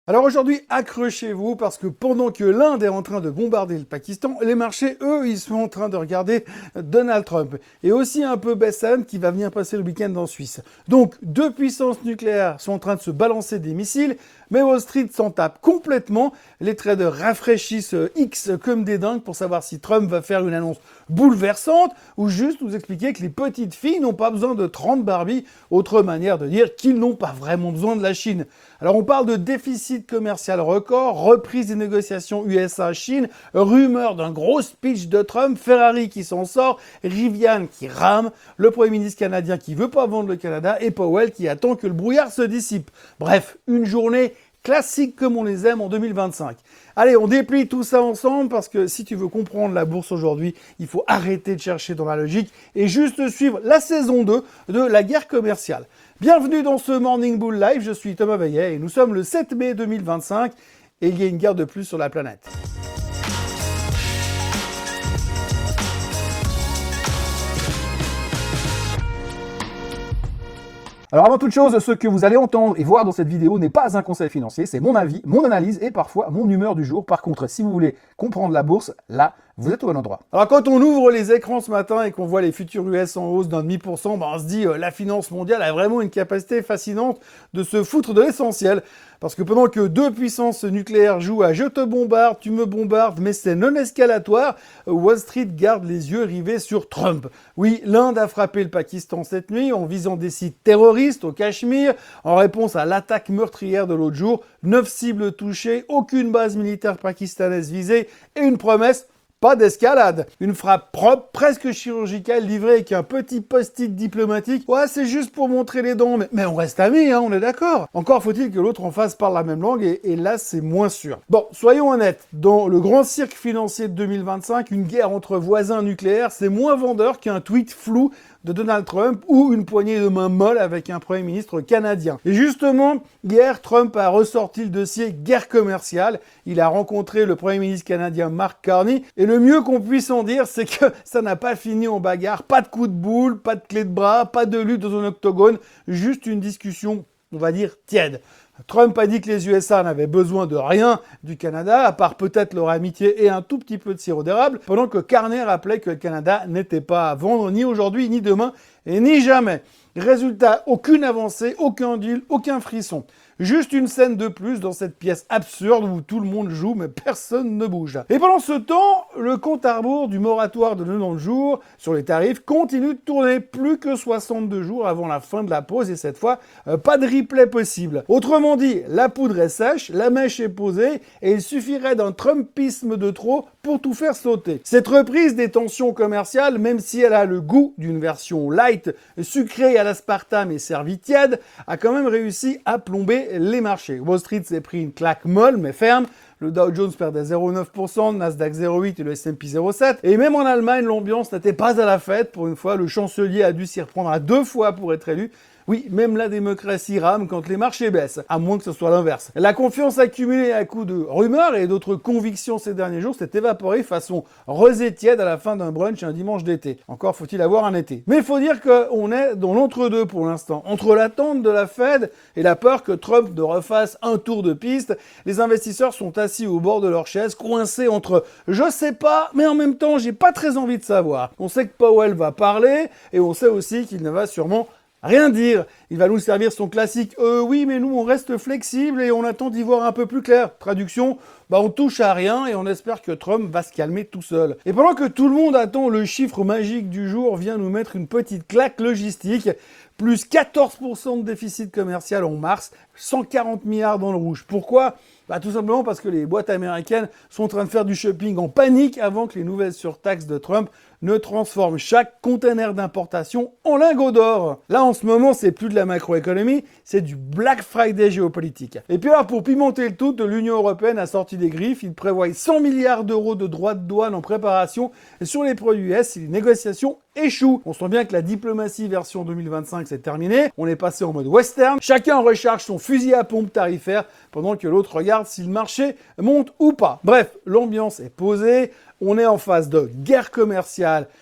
Alors aujourd'hui, accrochez-vous parce que pendant que l'Inde est en train de bombarder le Pakistan, les marchés, eux, ils sont en train de regarder Donald Trump. Et aussi un peu Bessem qui va venir passer le week-end en Suisse. Donc, deux puissances nucléaires sont en train de se balancer des missiles, mais Wall Street s'en tape complètement. Les traders rafraîchissent X comme des dingues pour savoir si Trump va faire une annonce bouleversante ou juste nous expliquer que les petites filles n'ont pas besoin de 30 Barbie, autre manière de dire qu'ils n'ont pas vraiment besoin de la Chine. Alors on parle de déficit commercial record, reprise des négociations USA-Chine, rumeur d'un gros speech de Trump, Ferrari qui s'en sort, Rivian qui rame, le Premier ministre canadien qui veut pas vendre le Canada et Powell qui attend que le brouillard se dissipe. Bref, une journée classique comme on les aime en 2025. Allez, on déplie tout ça ensemble parce que si tu veux comprendre la bourse aujourd'hui, il faut arrêter de chercher dans la logique et juste suivre la saison 2 de la guerre commerciale. Bienvenue dans ce Morning Bull Live, je suis Thomas Vaillet et nous sommes le 7 mai 2025 et il y a une guerre de plus sur la planète. Alors avant toute chose, ce que vous allez entendre et voir dans cette vidéo n'est pas un conseil financier, c'est mon avis, mon analyse et parfois mon humeur du jour. Par contre, si vous voulez comprendre la bourse, là, vous êtes au bon endroit. Alors quand on ouvre les écrans ce matin et qu'on voit les futurs US en hausse d'1,5%, on se dit la finance mondiale a vraiment une capacité fascinante de se foutre de l'essentiel. Parce que pendant que deux puissances nucléaires jouent à « je te bombarde, tu me bombardes, mais c'est non escalatoire », Wall Street garde les yeux rivés sur Trump. Oui, l'Inde a frappé le Pakistan cette nuit en visant des sites terroristes au Cachemire, en réponse à l'attaque meurtrière de l'autre jour. 9 cibles touchées, aucune base militaire pakistanaise visée et une promesse: pas d'escalade. Une frappe propre, presque chirurgicale, livrée avec un petit post-it diplomatique. Ouais, c'est juste pour montrer les dents, mais on reste amis, hein, on est d'accord. Encore faut-il que l'autre en face parle la même langue, et là, c'est moins sûr. Bon, soyons honnêtes, dans le grand cirque financier de 2025, une guerre entre voisins nucléaires, c'est moins vendeur qu'un tweet flou de Donald Trump ou une poignée de main molle avec un Premier ministre canadien. Et justement, hier, Trump a ressorti le dossier guerre commerciale. Il a rencontré le Premier ministre canadien Mark Carney. Et le mieux qu'on puisse en dire, c'est que ça n'a pas fini en bagarre. Pas de coup de boule, pas de clé de bras, pas de lutte dans un octogone. Juste une discussion, on va dire, tiède. Trump a dit que les USA n'avaient besoin de rien du Canada, à part peut-être leur amitié et un tout petit peu de sirop d'érable, pendant que Carney rappelait que le Canada n'était pas à vendre ni aujourd'hui, ni demain, et ni jamais. Résultat, aucune avancée, aucun deal, aucun frisson. Juste une scène de plus dans cette pièce absurde où tout le monde joue mais personne ne bouge. Et pendant ce temps, le compte à rebours du moratoire de 90 jours sur les tarifs continue de tourner. Plus que 62 jours avant la fin de la pause et cette fois, pas de replay possible. Autrement dit, la poudre est sèche, la mèche est posée et il suffirait d'un Trumpisme de trop pour tout faire sauter. Cette reprise des tensions commerciales, même si elle a le goût d'une version light, sucrée à l'aspartame et servie tiède, a quand même réussi à plomber les marchés. Wall Street s'est pris une claque molle mais ferme. Le Dow Jones perdait 0,9%, le Nasdaq 0,8% et le S&P 0,7%. Et même en Allemagne, l'ambiance n'était pas à la fête. Pour une fois, le chancelier a dû s'y reprendre à 2 fois pour être élu. Oui, même la démocratie rame quand les marchés baissent, à moins que ce soit l'inverse. La confiance accumulée à coups de rumeurs et d'autres convictions ces derniers jours s'est évaporée façon rosée tiède à la fin d'un brunch un dimanche d'été. Encore faut-il avoir un été. Mais il faut dire qu'on est dans l'entre-deux pour l'instant. Entre l'attente de la Fed et la peur que Trump ne refasse un tour de piste, les investisseurs sont assis au bord de leur chaise, coincés entre « je sais pas, mais en même temps, j'ai pas très envie de savoir ». On sait que Powell va parler et on sait aussi qu'il ne va sûrement rien dire. Il va nous servir son classique « oui, mais nous, on reste flexible et on attend d'y voir un peu plus clair ». Traduction, on touche à rien et on espère que Trump va se calmer tout seul. Et pendant que tout le monde attend le chiffre magique du jour, vient nous mettre une petite claque logistique. Plus 14% de déficit commercial en mars, 140 milliards dans le rouge. Pourquoi ? Tout simplement parce que les boîtes américaines sont en train de faire du shopping en panique avant que les nouvelles surtaxes de Trump ne transforment chaque container d'importation en lingot d'or. Là, en ce moment, c'est plus de la macroéconomie, c'est du Black Friday géopolitique. Et puis alors, pour pimenter le tout, l'Union européenne a sorti des griffes. Il prévoit 100 milliards d'euros de droits de douane en préparation sur les produits US si les négociations échouent. On sent bien que la diplomatie version 2025 c'est terminé. On est passé en mode western. Chacun recharge son fusil à pompe tarifaire pendant que l'autre regarde si le marché monte ou pas. Bref, l'ambiance est posée. On est en phase de guerre commerciale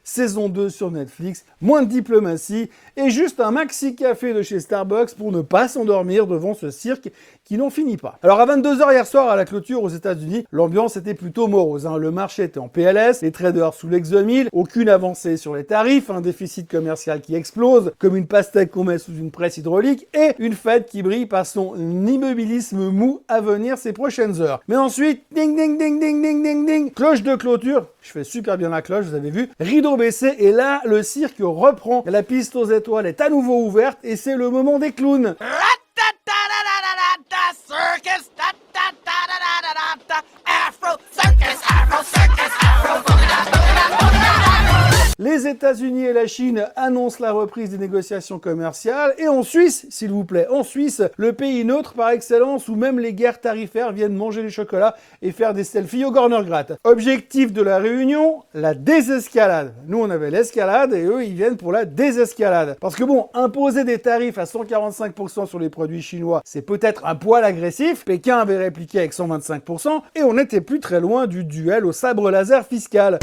saison 2 sur Netflix, moins de diplomatie et juste un maxi café de chez Starbucks pour ne pas s'endormir devant ce cirque qui n'en finit pas. Alors à 22h hier soir à la clôture aux États-Unis, l'ambiance était plutôt morose. Le marché était en PLS, les traders sous l'ex 2000, aucune avancée sur les tarifs, un déficit commercial qui explose comme une pastèque qu'on met sous une presse hydraulique et une Fed qui brille par son immobilisme mou à venir ces prochaines heures. Mais ensuite, ding ding ding ding ding ding ding, cloche de clôture, je fais super bien la cloche, vous avez vu, rideau baissé et là le cirque reprend. La piste aux étoiles est à nouveau ouverte et c'est le moment des clowns. Circus, Afro circus, Afro circus, Afro. Les États-Unis et la Chine annoncent la reprise des négociations commerciales. Et en Suisse, s'il vous plaît, en Suisse, le pays neutre par excellence où même les guerres tarifaires viennent manger les chocolats et faire des selfies au Corner Gratte. Objectif de la réunion, la désescalade. Nous, on avait l'escalade et eux, ils viennent pour la désescalade. Parce que bon, imposer des tarifs à 145% sur les produits chinois, c'est peut-être un poil agressif. Pékin avait répliqué avec 125% et on n'était plus très loin du duel au sabre laser fiscal.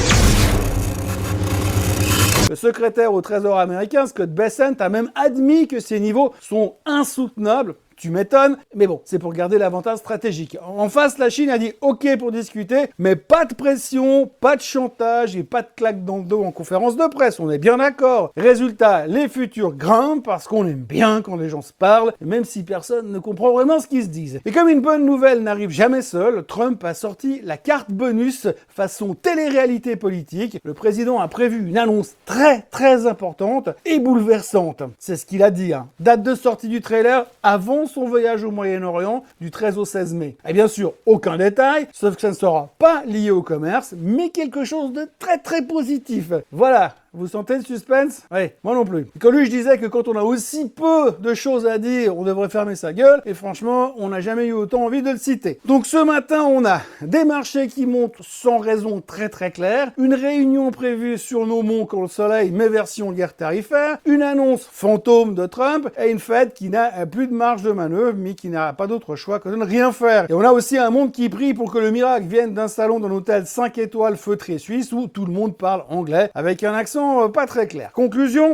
Le secrétaire au Trésor américain, Scott Bessent, a même admis que ces niveaux sont insoutenables. Tu m'étonnes, mais bon, c'est pour garder l'avantage stratégique. En face, la Chine a dit OK pour discuter, mais pas de pression, pas de chantage et pas de claque dans le dos en conférence de presse, on est bien d'accord. Résultat, les futurs grimpent parce qu'on aime bien quand les gens se parlent, même si personne ne comprend vraiment ce qu'ils se disent. Et comme une bonne nouvelle n'arrive jamais seule, Trump a sorti la carte bonus façon télé-réalité politique. Le président a prévu une annonce très importante et bouleversante. C'est ce qu'il a dit. Date de sortie du trailer avant son voyage au Moyen-Orient du 13 au 16 mai. Et bien sûr, aucun détail, sauf que ça ne sera pas lié au commerce, mais quelque chose de très positif. Voilà. Vous sentez le suspense? Oui, moi non plus. Quand lui, je disais que quand on a aussi peu de choses à dire, on devrait fermer sa gueule. Et franchement, on n'a jamais eu autant envie de le citer. Donc ce matin, on a des marchés qui montent sans raison très claire, une réunion prévue sur nos monts quand le soleil met version guerre tarifaire, une annonce fantôme de Trump et une Fed qui n'a plus de marge de manœuvre, mais qui n'a pas d'autre choix que de ne rien faire. Et on a aussi un monde qui prie pour que le miracle vienne d'un salon d'un hôtel 5 étoiles feutré suisse où tout le monde parle anglais avec un accent pas très clair. Conclusion,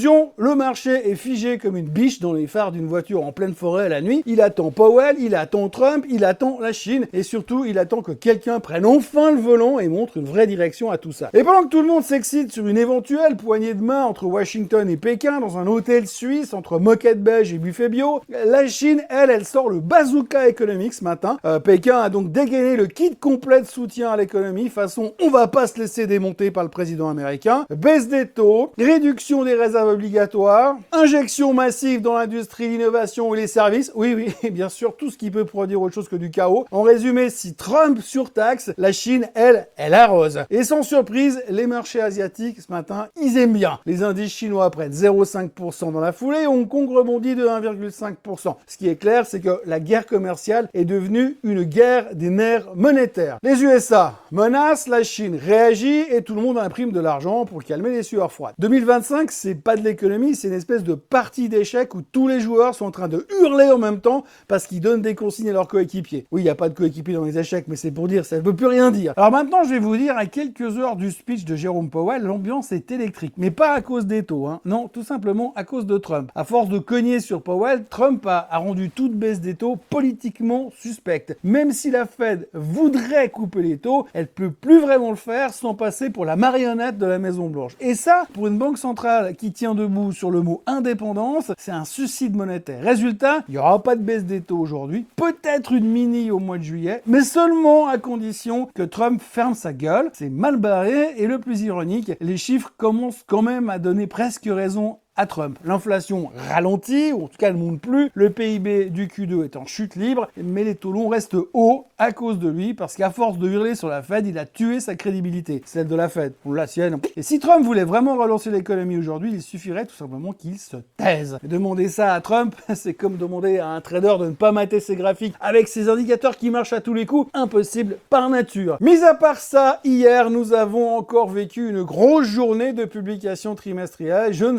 le marché est figé comme une biche dans les phares d'une voiture en pleine forêt la nuit. Il attend Powell, il attend Trump, il attend la Chine et surtout il attend que quelqu'un prenne enfin le volant et montre une vraie direction à tout ça. Et pendant que tout le monde s'excite sur une éventuelle poignée de main entre Washington et Pékin dans un hôtel suisse entre moquette beige et buffet bio, la Chine, elle sort le bazooka économique ce matin. Pékin a donc dégainé le kit complet de soutien à l'économie façon on va pas se laisser démonter par le président américain. Baisse des taux, réduction des réserves obligatoires, injection massive dans l'industrie, l'innovation et les services. Oui, bien sûr, tout ce qui peut produire autre chose que du chaos. En résumé, si Trump surtaxe, la Chine, elle arrose. Et sans surprise, les marchés asiatiques, ce matin, ils aiment bien. Les indices chinois prennent 0,5% dans la foulée, Hong Kong rebondit de 1,5%. Ce qui est clair, c'est que la guerre commerciale est devenue une guerre des nerfs monétaires. Les USA menacent, la Chine réagit et tout le monde imprime de l'argent pour calmer les sueurs froides. 2025, c'est pas de l'économie, c'est une espèce de partie d'échecs où tous les joueurs sont en train de hurler en même temps parce qu'ils donnent des consignes à leurs coéquipiers. Oui, il n'y a pas de coéquipiers dans les échecs, mais c'est pour dire, ça ne veut plus rien dire. Alors maintenant, je vais vous dire, à quelques heures du speech de Jérôme Powell, l'ambiance est électrique. Mais pas à cause des taux, non, tout simplement à cause de Trump. À force de cogner sur Powell, Trump a rendu toute baisse des taux politiquement suspecte. Même si la Fed voudrait couper les taux, elle peut plus vraiment le faire sans passer pour la marionnette de la Maison-Blanche. Et ça, pour une banque centrale qui tient debout sur le mot indépendance, c'est un suicide monétaire. Résultat, il n'y aura pas de baisse des taux aujourd'hui, peut-être une mini au mois de juillet, mais seulement à condition que Trump ferme sa gueule. C'est mal barré et le plus ironique, les chiffres commencent quand même à donner presque raison à Trump. L'inflation ralentit, ou en tout cas ne monte plus, le PIB du Q2 est en chute libre, mais les taux longs restent hauts à cause de lui, parce qu'à force de hurler sur la Fed, il a tué sa crédibilité, celle de la Fed, ou la sienne. Et si Trump voulait vraiment relancer l'économie aujourd'hui, il suffirait tout simplement qu'il se taise. Et demander ça à Trump, c'est comme demander à un trader de ne pas mater ses graphiques avec ses indicateurs qui marchent à tous les coups, impossible par nature. Mis à part ça, hier, nous avons encore vécu une grosse journée de publication trimestrielle. Je ne vais pas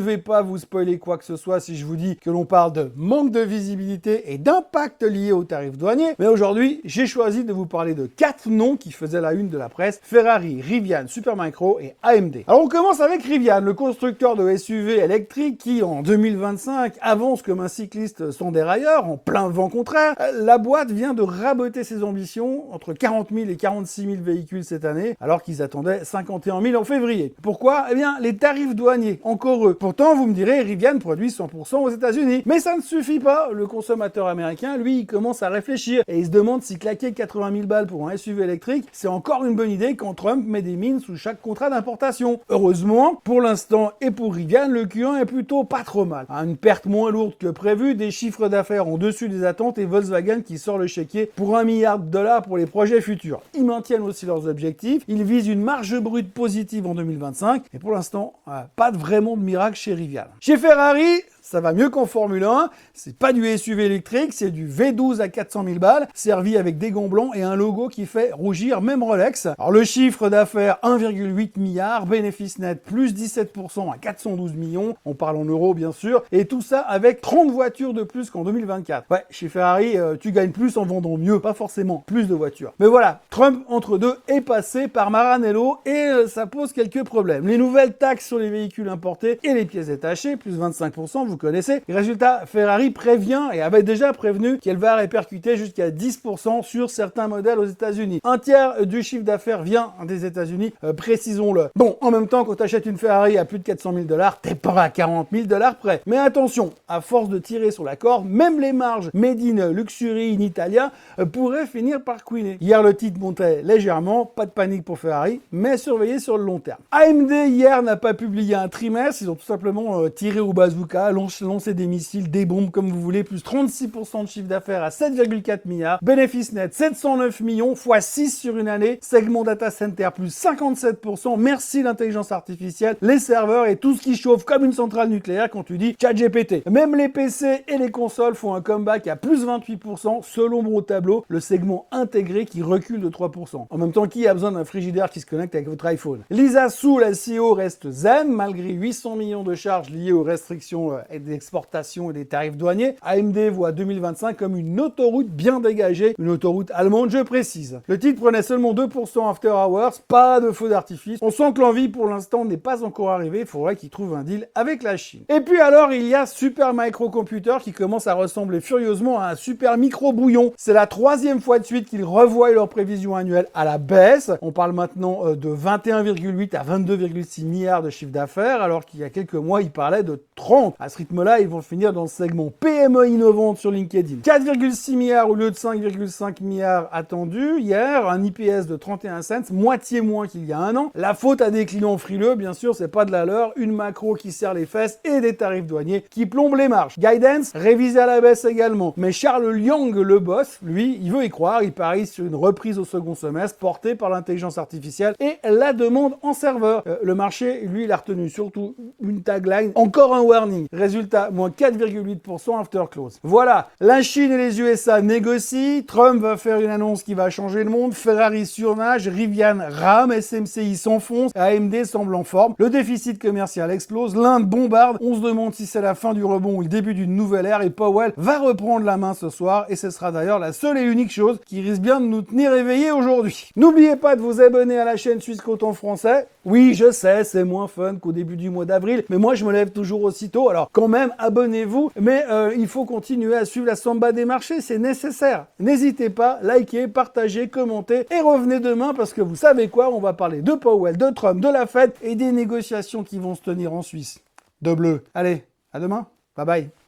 vous spoiler quoi que ce soit si je vous dis que l'on parle de manque de visibilité et d'impact lié aux tarifs douaniers, mais aujourd'hui, j'ai choisi de vous parler de 4 noms qui faisaient la une de la presse: Ferrari, Rivian, Supermicro et AMD. Alors on commence avec Rivian, le constructeur de SUV électriques qui, en 2025, avance comme un cycliste sans dérailleur, en plein vent contraire. La boîte vient de raboter ses ambitions, entre 40 000 et 46 000 véhicules cette année, alors qu'ils attendaient 51 000 en février. Pourquoi? Eh bien, les tarifs douaniers, encore eux. Pourtant, vous me direz, Rivian produit 100% aux États-Unis. Mais ça ne suffit pas. Le consommateur américain, lui, il commence à réfléchir et il se demande si claquer 80 000 balles pour un SUV électrique, c'est encore une bonne idée quand Trump met des mines sous chaque contrat d'importation. Heureusement, pour l'instant et pour Rivian, le Q1 est plutôt pas trop mal. Une perte moins lourde que prévu, des chiffres d'affaires en dessus des attentes et Volkswagen qui sort le chéquier pour $1 milliard pour les projets futurs. Ils maintiennent aussi leurs objectifs. Ils visent une marge brute positive en 2025 et pour l'instant, pas vraiment de miracle chez Rivian. Chez Ferrari, ça va mieux qu'en Formule 1, c'est pas du SUV électrique, c'est du V12 à 400 000 balles, servi avec des gants blancs et un logo qui fait rougir même Rolex. Alors le chiffre d'affaires, 1,8 milliard, bénéfice net plus 17% à 412 millions, on parle en euros bien sûr, et tout ça avec 30 voitures de plus qu'en 2024. Ouais, chez Ferrari, tu gagnes plus en vendant mieux, pas forcément plus de voitures. Mais voilà, Trump, entre deux, est passé par Maranello et ça pose quelques problèmes. Les nouvelles taxes sur les véhicules importés et les pièces détachées, plus 25%, vous connaissez. Résultat, Ferrari prévient et avait déjà prévenu qu'elle va répercuter jusqu'à 10% sur certains modèles aux États-Unis. Un tiers du chiffre d'affaires vient des États-Unis, précisons-le. Bon, en même temps, quand tu achètes une Ferrari à plus de 400 000 $, t'es pas à 40 000 $ près. Mais attention, à force de tirer sur la corde, même les marges made in luxury in Italia pourraient finir par couiner. Hier, le titre montait légèrement, pas de panique pour Ferrari, mais surveillez sur le long terme. AMD, hier, n'a pas publié un trimestre, ils ont tout simplement tiré au bazooka, lancé des missiles, des bombes, comme vous voulez, plus 36% de chiffre d'affaires à 7,4 milliards, bénéfice net 709 millions, x 6 sur une année, segment data center plus 57%, merci l'intelligence artificielle, les serveurs et tout ce qui chauffe comme une centrale nucléaire quand tu dis ChatGPT. Même les PC et les consoles font un comeback à plus 28%, selon mon tableau, le segment intégré qui recule de 3%. En même temps, qui a besoin d'un frigidaire qui se connecte avec votre iPhone? Lisa Su, la CEO, reste zen, malgré 800 millions de charges liées aux restrictions et d'exportation et des tarifs douaniers. AMD voit 2025 comme une autoroute bien dégagée, une autoroute allemande, je précise. Le titre prenait seulement 2% after hours, pas de feu d'artifice. On sent que l'envie pour l'instant n'est pas encore arrivée, il faudrait qu'il trouve un deal avec la Chine. Et puis alors, il y a Supermicro Computer qui commence à ressembler furieusement à un super micro bouillon. C'est la 3e fois de suite qu'ils revoient leur prévision annuelle à la baisse. On parle maintenant de 21,8 à 22,6 milliards de chiffre d'affaires, alors qu'il y a quelques mois, ils parlaient de 30. À ce rythme-là, ils vont finir dans le segment PME innovante sur LinkedIn. 4,6 milliards au lieu de 5,5 milliards attendus hier, un IPS de 31 cents, moitié moins qu'il y a un an. La faute à des clients frileux, bien sûr, c'est pas de la leur, une macro qui serre les fesses et des tarifs douaniers qui plombent les marges. Guidance, révisé à la baisse également. Mais Charles Liang, le boss, lui, il veut y croire, il parie sur une reprise au second semestre portée par l'intelligence artificielle et la demande en serveur. Le marché, lui, il a retenu surtout une tagline, encore un warning. Résultat, moins 4,8% after close. Voilà, la Chine et les USA négocient, Trump va faire une annonce qui va changer le monde, Ferrari surnage, Rivian rame, SMCI s'enfonce, AMD semble en forme, le déficit commercial explose, l'Inde bombarde, on se demande si c'est la fin du rebond ou le début d'une nouvelle ère et Powell va reprendre la main ce soir et ce sera d'ailleurs la seule et unique chose qui risque bien de nous tenir éveillés aujourd'hui. N'oubliez pas de vous abonner à la chaîne Suisse Coton Français. Oui, je sais, c'est moins fun qu'au début du mois d'avril, mais moi je me lève toujours aussitôt, alors quand même abonnez-vous, mais il faut continuer à suivre la samba des marchés, c'est nécessaire. N'hésitez pas, likez, partagez, commentez et revenez demain parce que vous savez quoi, on va parler de Powell, de Trump, de la Fed et des négociations qui vont se tenir en Suisse. De bleu. Allez, à demain. Bye bye.